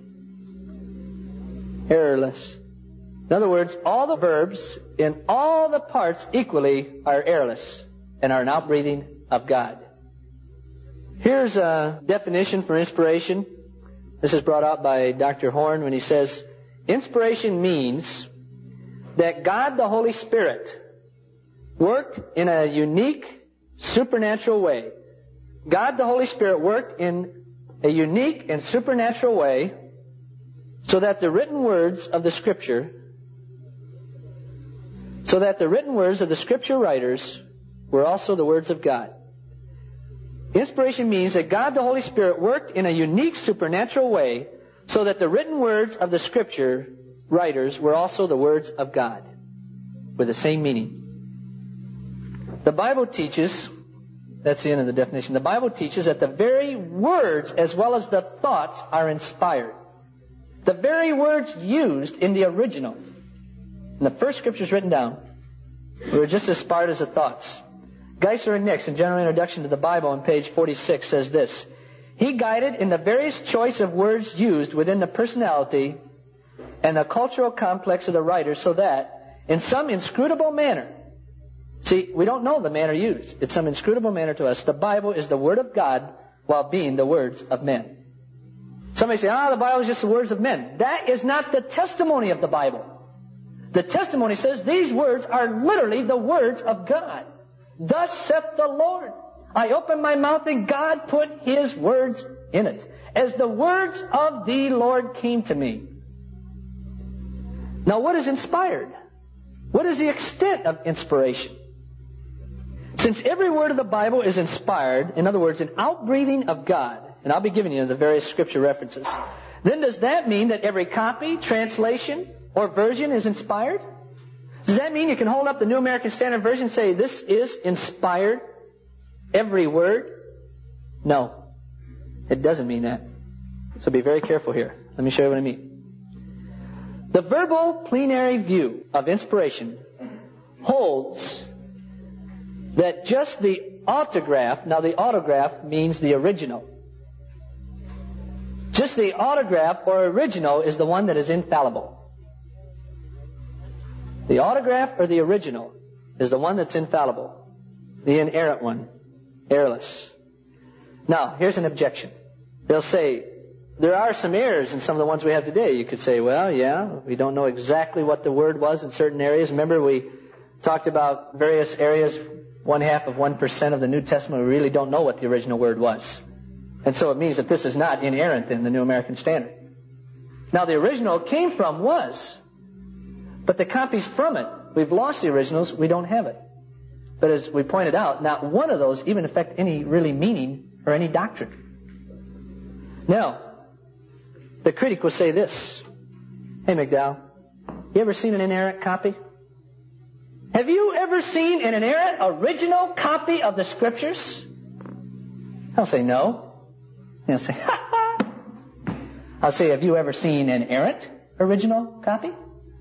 Errorless. In other words, all the verbs in all the parts equally are errorless and are an outbreathing of God. Here's a definition for inspiration. This is brought out by Doctor Horn when he says, inspiration means that God the Holy Spirit worked in a unique supernatural way. God the Holy Spirit worked in a unique and supernatural way so that the written words of the Scripture, so that the written words of the Scripture writers were also the words of God. Inspiration means that God the Holy Spirit worked in a unique supernatural way so that the written words of the Scripture writers were also the words of God, with the same meaning. The Bible teaches, that's the end of the definition, the Bible teaches that the very words as well as the thoughts are inspired. The very words used in the original, in the first Scriptures written down, were just as inspired as the thoughts. Geisler and Nix, in General Introduction to the Bible on page forty-six, says this: he guided in the various choice of words used within the personality and the cultural complex of the writer so that, in some inscrutable manner, see, we don't know the manner used. It's some inscrutable manner to us. The Bible is the Word of God while being the words of men. Somebody say, ah, the Bible is just the words of men. That is not the testimony of the Bible. The testimony says these words are literally the words of God. Thus saith the Lord. I opened my mouth and God put His words in it, as the words of the Lord came to me. Now what is inspired? What is the extent of inspiration? Since every word of the Bible is inspired, in other words, an outbreathing of God, and I'll be giving you the various scripture references, then does that mean that every copy, translation, or version is inspired? Does that mean you can hold up the New American Standard Version and say, this is inspired, every word? No, it doesn't mean that. So be very careful here. Let me show you what I mean. The verbal plenary view of inspiration holds that just the autograph, now the autograph means the original. Just the autograph or original is the one that is infallible. The autograph or the original is the one that's infallible. The inerrant one, errorless. Now, here's an objection. They'll say, there are some errors in some of the ones we have today. You could say, well, yeah, we don't know exactly what the word was in certain areas. Remember, we talked about various areas, one half of one percent of the New Testament, we really don't know what the original word was. And so it means that this is not inerrant in the New American Standard. Now, the original it came from was, but the copies from it, we've lost the originals, we don't have it. But as we pointed out, not one of those even affect any really meaning or any doctrine. Now, the critic will say this: hey, McDowell, you ever seen an inerrant copy? Have you ever seen an inerrant original copy of the Scriptures? I'll say no. He'll say, ha ha. I'll say, have you ever seen an errant original copy?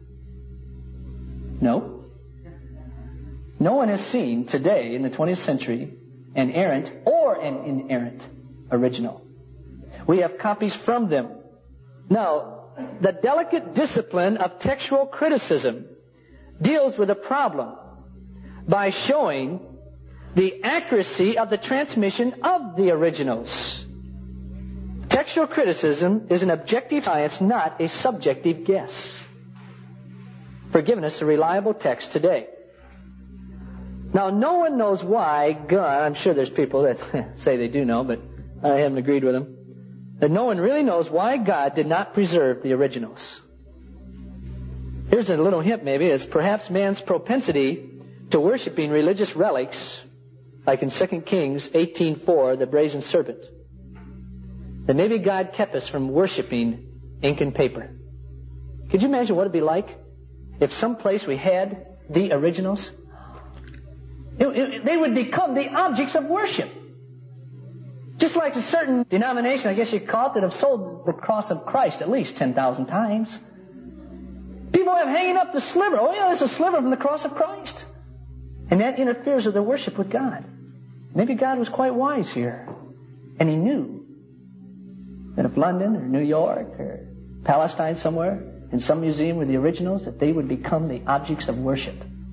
No. No one has seen today in the twentieth century an errant or an inerrant original. We have copies from them. Now, the delicate discipline of textual criticism deals with a problem by showing the accuracy of the transmission of the originals. Textual criticism is an objective science, not a subjective guess, for giving us a reliable text today. Now, no one knows why God, I'm sure there's people that say they do know, but I haven't agreed with him, that no one really knows why God did not preserve the originals. Here's a little hint maybe, is perhaps man's propensity to worshiping religious relics, like in Second Kings eighteen four, the brazen serpent. That maybe God kept us from worshiping ink and paper. Could you imagine what it'd be like if someplace we had the originals? It, it, they would become the objects of worship. Just like a certain denomination, I guess you call it, that have sold the cross of Christ at least ten thousand times. People have hanging up the sliver. Oh yeah, there's a sliver from the cross of Christ. And that interferes with their worship with God. Maybe God was quite wise here. And He knew that if London or New York or Palestine somewhere, in some museum were the originals, that they would become the objects of worship.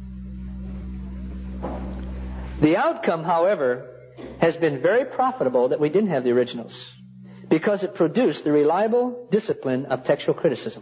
The outcome, however, has been very profitable that we didn't have the originals, because it produced the reliable discipline of textual criticism.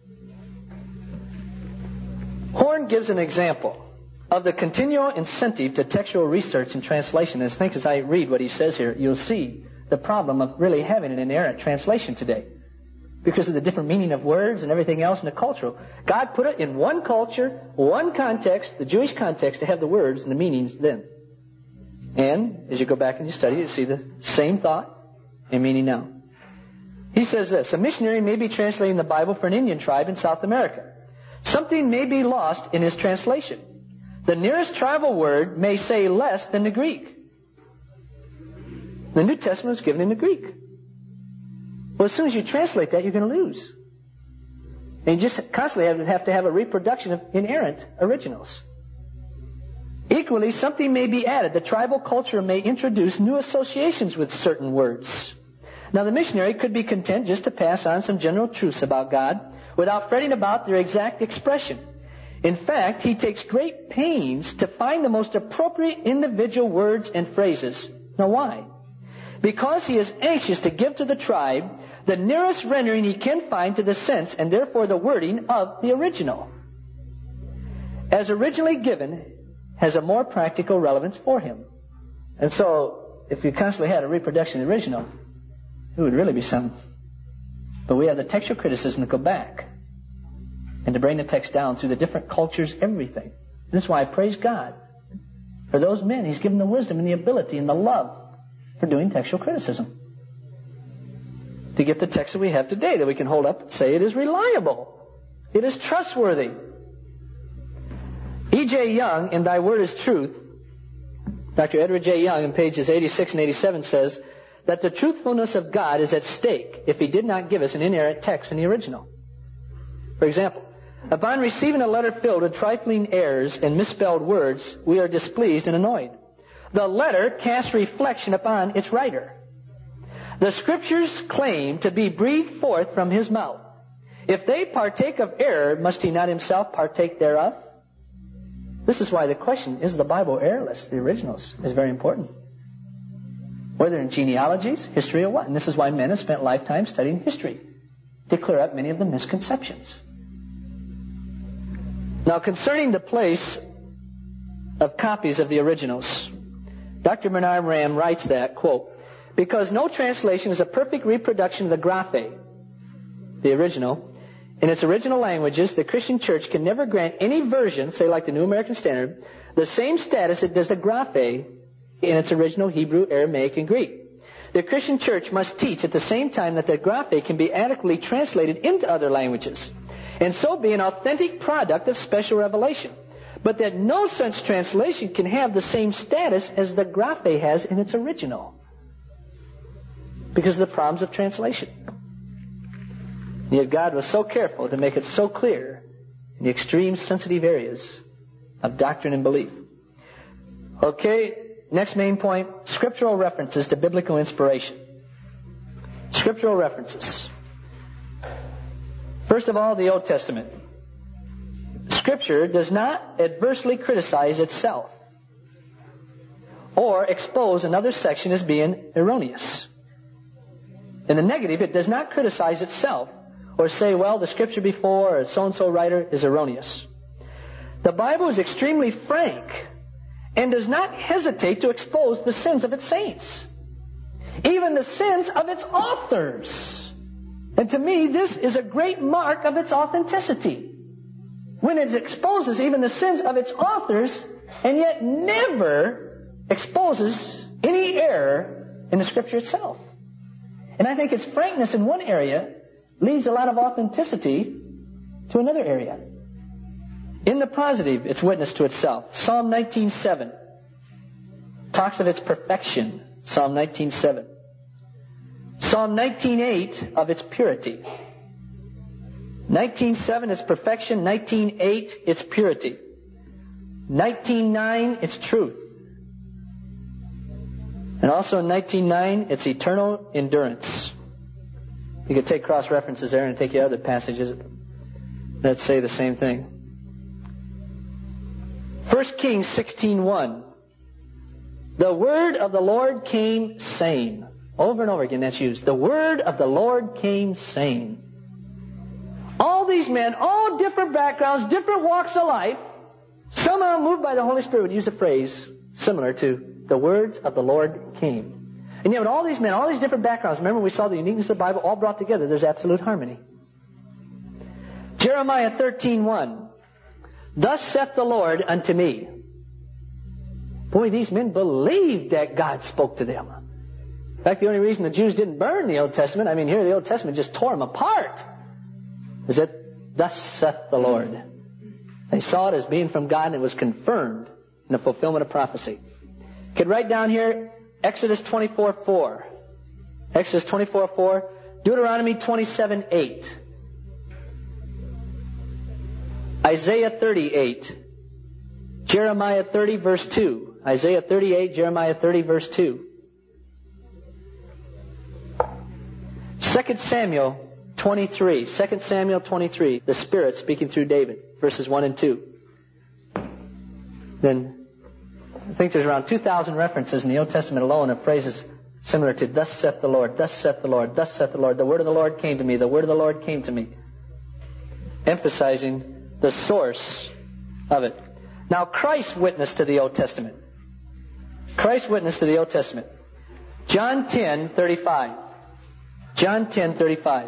Horn gives an example of the continual incentive to textual research and translation. And I think as I read what he says here, you'll see the problem of really having an inerrant translation today, because of the different meaning of words and everything else in the cultural. God put it in one culture, one context, the Jewish context, to have the words and the meanings then. And as you go back and you study, you see the same thought and meaning now. He says this: a missionary may be translating the Bible for an Indian tribe in South America. Something may be lost in his translation. The nearest tribal word may say less than the Greek. The New Testament was given in the Greek. Well, as soon as you translate that, you're going to lose. And you just constantly have to have, to have a reproduction of inerrant originals. Equally, something may be added. The tribal culture may introduce new associations with certain words. Now, the missionary could be content just to pass on some general truths about God without fretting about their exact expression. In fact, he takes great pains to find the most appropriate individual words and phrases. Now, why? Because he is anxious to give to the tribe the nearest rendering he can find to the sense and therefore the wording of the original. As originally given, has a more practical relevance for him. And so, if you constantly had a reproduction of the original, it would really be something. But we have the textual criticism to go back and to bring the text down through the different cultures, everything. This is why I praise God for those men. He's given the wisdom and the ability and the love for doing textual criticism, to get the text that we have today that we can hold up and say it is reliable, it is trustworthy. E J. Young, in Thy Word is Truth, Doctor Edward J. Young, in pages eighty-six and eighty-seven, says that the truthfulness of God is at stake if He did not give us an inerrant text in the original. For example, upon receiving a letter filled with trifling errors and misspelled words, we are displeased and annoyed. The letter casts reflection upon its writer. The Scriptures claim to be breathed forth from His mouth. If they partake of error, must He not Himself partake thereof? This is why the question, is the Bible errorless, the originals, is very important. Whether in genealogies, history, or what. And this is why men have spent lifetimes studying history, to clear up many of the misconceptions. Now, concerning the place of copies of the originals, Doctor Bernard Ram writes that, quote, because no translation is a perfect reproduction of the Graphe, the original, in its original languages, the Christian Church can never grant any version, say like the New American Standard, the same status it does the Graphe in its original Hebrew, Aramaic, and Greek. The Christian Church must teach at the same time that the Graphe can be adequately translated into other languages, and so be an authentic product of special revelation, but that no such translation can have the same status as the Graphe has in its original, because of the problems of translation. Yet God was so careful to make it so clear in the extreme sensitive areas of doctrine and belief. Okay, next main point, scriptural references to biblical inspiration. Scriptural references. First of all, the Old Testament. Scripture does not adversely criticize itself or expose another section as being erroneous. In the negative, it does not criticize itself or say, well, the scripture before or so-and-so writer is erroneous. The Bible is extremely frank and does not hesitate to expose the sins of its saints. even the sins of its authors. And to me, this is a great mark of its authenticity. When it exposes even the sins of its authors, and yet never exposes any error in the Scripture itself. And I think its frankness in one area leads a lot of authenticity to another area. In the positive, it's witness to itself. Psalm nineteen seven talks of its perfection. Psalm nineteen seven. Psalm nineteen eight of its purity. nineteen seven its perfection. nineteen eight its purity. nineteen nine its truth. And also in nineteen nine its eternal endurance. You could take cross references there and take your other passages that say the same thing. First Kings sixteen one. The word of the Lord came saying. Over and over again that's used. The word of the Lord came saying. All these men, all different backgrounds, different walks of life, somehow moved by the Holy Spirit would use a phrase similar to the words of the Lord came. And yet with all these men, all these different backgrounds, remember we saw the uniqueness of the Bible all brought together. There's absolute harmony. Jeremiah thirteen one. Thus saith the Lord unto me. Boy, these men believed that God spoke to them. In fact, the only reason the Jews didn't burn the Old Testament, I mean, here the Old Testament just tore them apart, is that thus saith the Lord. They saw it as being from God, and it was confirmed in the fulfillment of prophecy. You could write down here Exodus twenty-four four. Exodus twenty-four four. Deuteronomy twenty-seven eight. Isaiah thirty-eight. Jeremiah thirty verse two. Isaiah thirty-eight, Jeremiah thirty verse two. Second Samuel twenty-three. Second Samuel twenty-three. The Spirit speaking through David. Verses one and two. Then, I think there's around two thousand references in the Old Testament alone of phrases similar to, thus saith the Lord, thus saith the Lord, thus saith the Lord, the word of the Lord came to me, the word of the Lord came to me. Emphasizing the source of it. Now, Christ witnessed to the Old Testament. Christ witnessed to the Old Testament. John ten thirty-five. John ten thirty-five.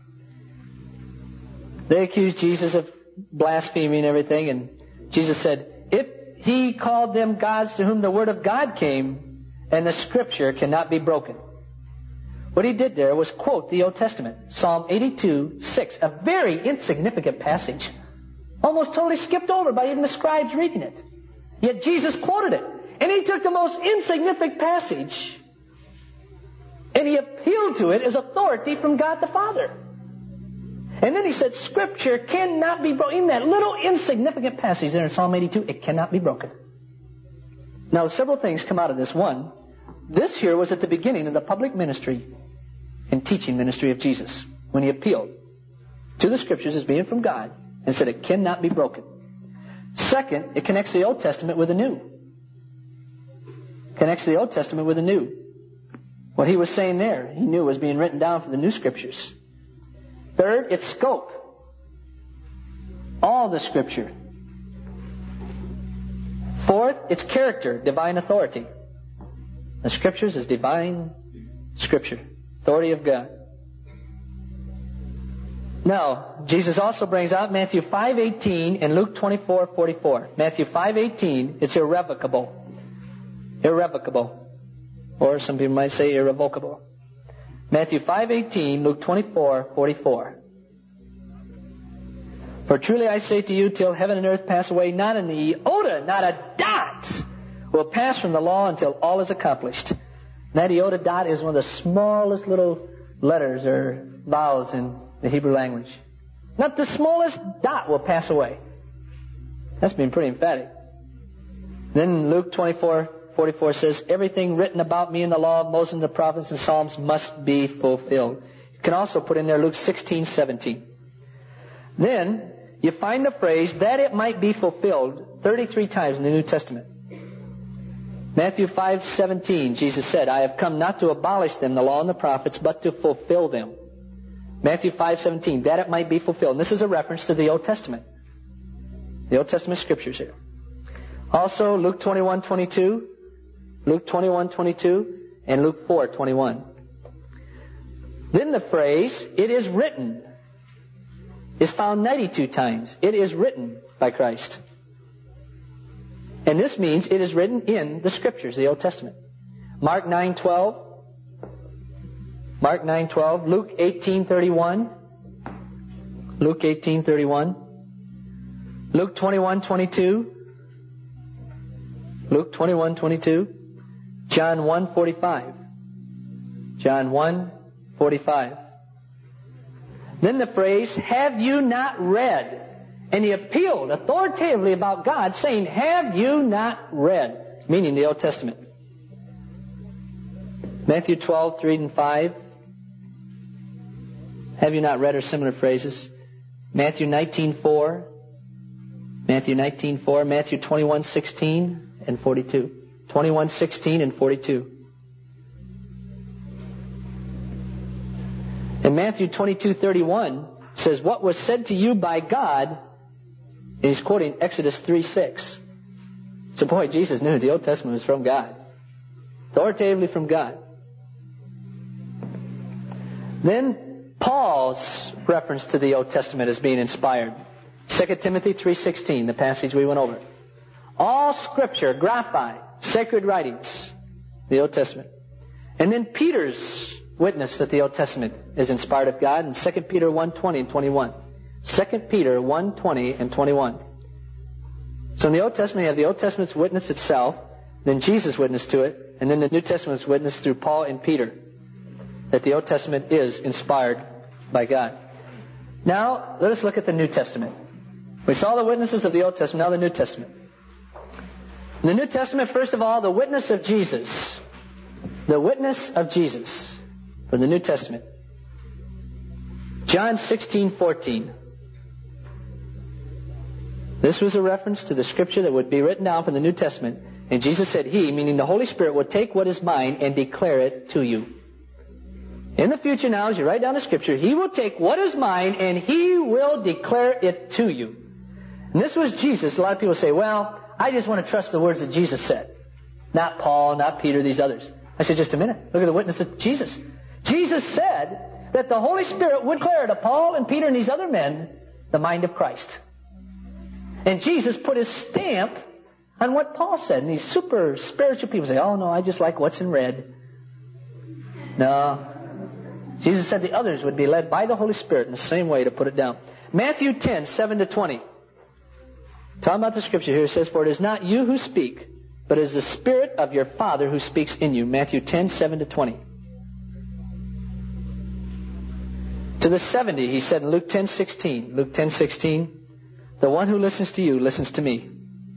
They accused Jesus of blasphemy and everything, and Jesus said, if he called them gods to whom the word of God came, and the Scripture cannot be broken. What he did there was quote the Old Testament. Psalm eighty-two six. A very insignificant passage. Almost totally skipped over by even the scribes reading it. Yet Jesus quoted it. And he took the most insignificant passage and he appealed to it as authority from God the Father. And then he said, Scripture cannot be broken. In that little insignificant passage there in Psalm eighty-two, it cannot be broken. Now, several things come out of this. One, this here was at the beginning of the public ministry and teaching ministry of Jesus, when he appealed to the Scriptures as being from God and said it cannot be broken. Second, it connects the Old Testament with the New. Connects the Old Testament with the New. What he was saying there, he knew was being written down for the New Scriptures. Third, its scope. All the Scripture. Fourth, its character, divine authority. The Scriptures is divine Scripture. Authority of God. Now, Jesus also brings out Matthew five eighteen and Luke twenty-four forty-four. Matthew five eighteen, it's irrevocable. Irrevocable. Or some people might say irrevocable. Matthew five eighteen, Luke twenty-four forty-four. For truly I say to you, till heaven and earth pass away, not an iota, not a dot, will pass from the law until all is accomplished. And that iota dot is one of the smallest little letters or vowels in the Hebrew language. Not the smallest dot will pass away. That's been pretty emphatic. Then Luke twenty-four forty-four says, everything written about me in the law of Moses and the prophets and Psalms must be fulfilled. You can also put in there Luke sixteen seventeen. Then you find the phrase, that it might be fulfilled, thirty-three times in the New Testament. Matthew five seventeen, Jesus said, I have come not to abolish them, the law and the prophets, but to fulfill them. Matthew five seventeen, that it might be fulfilled. And this is a reference to the Old Testament. The Old Testament Scriptures here. Also, Luke twenty-one twenty-two, Luke twenty-one twenty-two, and Luke four twenty-one. Then the phrase, "it is written," is found ninety-two times. It is written by Christ. And this means it is written in the Scriptures, the Old Testament. Mark nine twelve. Mark nine twelve. Luke eighteen thirty-one. Luke eighteen thirty-one. Luke twenty-one twenty-two. Luke twenty-one twenty-two. John one forty-five. John one forty-five. Then the phrase, "have you not read?" And he appealed authoritatively about God, saying, "have you not read?" Meaning the Old Testament. Matthew twelve three and five. "Have you not read?" or similar phrases. Matthew nineteen four. Matthew nineteen four. Matthew twenty-one sixteen and forty-two. twenty-one sixteen and forty-two. And Matthew twenty-two thirty-one says, "what was said to you by God," and he's quoting Exodus three six. So boy, Jesus knew the Old Testament was from God. Authoritatively from God. Then Paul's reference to the Old Testament as being inspired. Second Timothy three sixteen, the passage we went over. All Scripture, graphi, sacred writings, the Old Testament. And then Peter's witness that the Old Testament is inspired of God in Second Peter one twenty and twenty-one. Second Peter one twenty and twenty-one. So in the Old Testament, you have the Old Testament's witness itself, then Jesus' witness to it, and then the New Testament's witness through Paul and Peter that the Old Testament is inspired by God. Now, let us look at the New Testament. We saw the witnesses of the Old Testament, now the New Testament. In the New Testament, first of all, the witness of Jesus. The witness of Jesus from the New Testament. John sixteen fourteen. This was a reference to the Scripture that would be written down from the New Testament. And Jesus said, He, meaning the Holy Spirit, will take what is mine and declare it to you. In the future now, as you write down the Scripture, He will take what is mine and He will declare it to you. And this was Jesus. A lot of people say, well, I just want to trust the words that Jesus said. Not Paul, not Peter, these others. I said, just a minute. Look at the witness of Jesus. Jesus said that the Holy Spirit would declare to Paul and Peter and these other men the mind of Christ. And Jesus put His stamp on what Paul said. And these super spiritual people say, oh no, I just like what's in red. No. Jesus said the others would be led by the Holy Spirit in the same way to put it down. Matthew ten, seven to twenty. Talking about the Scripture here, it says, for it is not you who speak, but it is the Spirit of your Father who speaks in you. Matthew ten, seven to twenty. To the seventy, He said in Luke ten, sixteen. Luke ten, sixteen. The one who listens to you listens to me.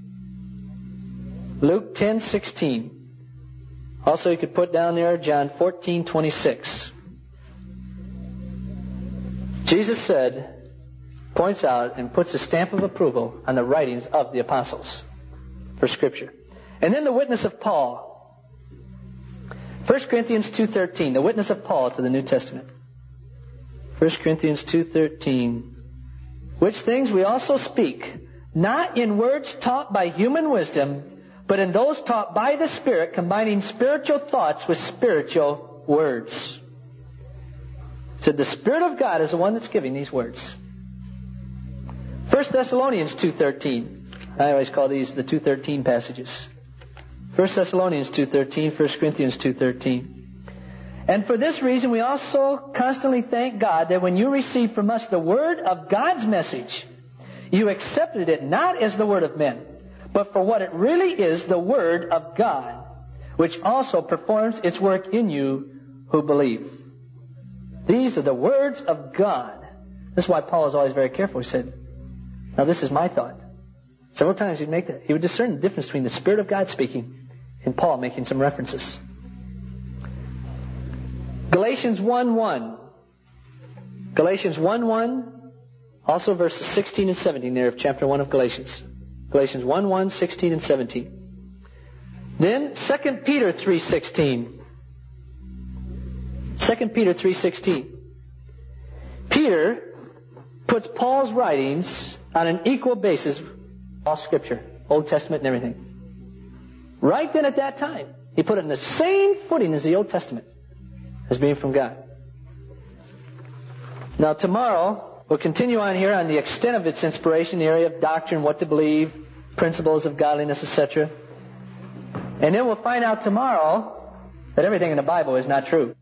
Luke ten, sixteen. Also, you could put down there John fourteen, twenty-six. Jesus said, points out and puts a stamp of approval on the writings of the apostles for Scripture. And then the witness of Paul. First Corinthians two thirteen, the witness of Paul to the New Testament. First Corinthians two thirteen. Which things we also speak, not in words taught by human wisdom, but in those taught by the Spirit, combining spiritual thoughts with spiritual words. It said the Spirit of God is the one that's giving these words. First Thessalonians two thirteen. I always call these the two thirteen passages. First Thessalonians two thirteen, First Corinthians two thirteen. And for this reason we also constantly thank God that when you received from us the word of God's message, you accepted it not as the word of men, but for what it really is, the word of God, which also performs its work in you who believe. These are the words of God. This is why Paul is always very careful. He said, now this is my thought. Several times he'd make that. He would discern the difference between the Spirit of God speaking and Paul making some references. Galatians one one. Galatians one one. Also verses sixteen and seventeen there of chapter one of Galatians. Galatians one one, sixteen and seventeen. Then Second Peter three sixteen. Second Peter three sixteen. Peter puts Paul's writings on an equal basis, all Scripture, Old Testament and everything. Right then at that time. He put it in the same footing as the Old Testament, as being from God. Now tomorrow, we'll continue on here on the extent of its inspiration, the area of doctrine, what to believe, principles of godliness, et cetera. And then we'll find out tomorrow that everything in the Bible is not true.